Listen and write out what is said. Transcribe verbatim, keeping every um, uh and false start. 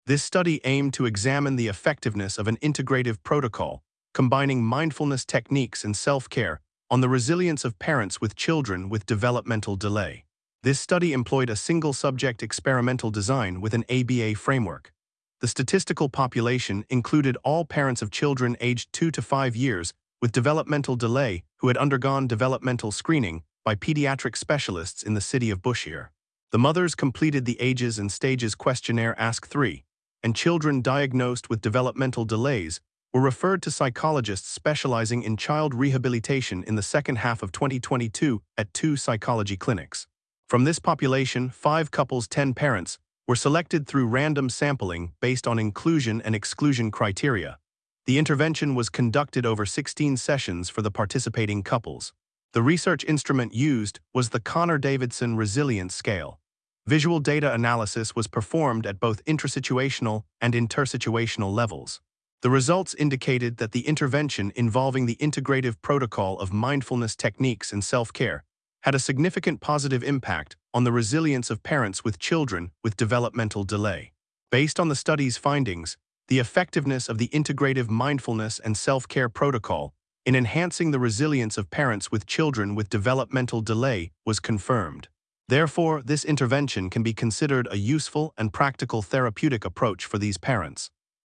This study aimed to examine the effectiveness of an integrative protocol, combining mindfulness techniques and self-care, on the resilience of parents with children with developmental delay. This study employed a single-subject experimental design with an A B A framework. The statistical population included all parents of children aged two to five years with developmental delay who had undergone developmental screening by pediatric specialists in the city of Bushehr. The mothers completed the Ages and Stages questionnaire Ask three, and children diagnosed with developmental delays were referred to psychologists specializing in child rehabilitation in the second half of twenty twenty-two at two psychology clinics. From this population, five couples, ten parents, were selected through random sampling based on inclusion and exclusion criteria. The intervention was conducted over sixteen sessions for the participating couples. The research instrument used was the Connor-Davidson Resilience Scale. Visual data analysis was performed at both intrasituational and intersituational levels. The results indicated that the intervention involving the integrative protocol of mindfulness techniques and self-care had a significant positive impact on the resilience of parents with children with developmental delay. Based on the study's findings, the effectiveness of the integrative mindfulness and self-care protocol in enhancing the resilience of parents with children with developmental delay was confirmed. Therefore, this intervention can be considered a useful and practical therapeutic approach for these parents.